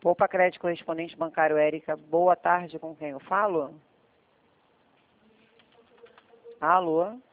Poupa Crédito Correspondente Bancário, Érica. Boa tarde, com quem eu falo? Alô?